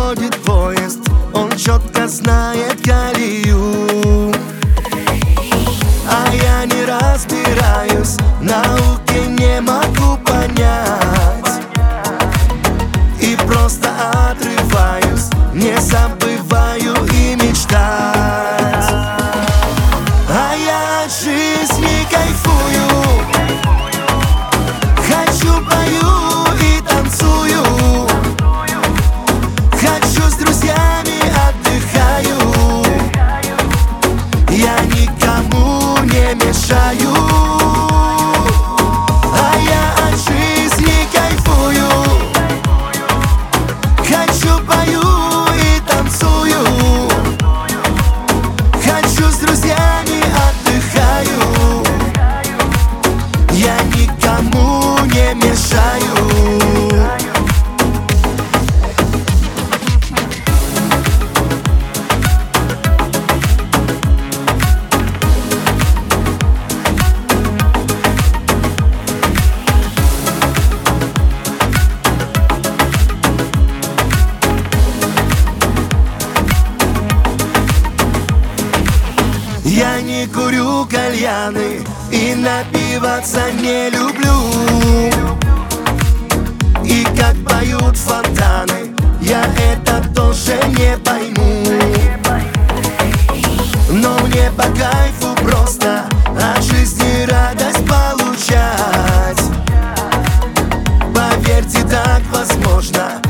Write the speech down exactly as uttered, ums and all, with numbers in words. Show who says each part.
Speaker 1: ходит поезд, он четко знает колею. А я не разбираюсь, в науке не могу понять, и просто отрываюсь, не забываю и мечтать. А я от жизни кайфую, хочу, пою и танцую, хочу с друзьями отдыхаю, я никому не мешаю. А я от жизни кайфую, хочу, пою и танцую, хочу с друзьями отдыхаю, я никому не мешаю. Я не курю кальяны и напиваться не люблю, и как поют фонтаны, я это тоже не пойму. Но мне по кайфу просто от жизни радость получать. Поверьте, так возможно,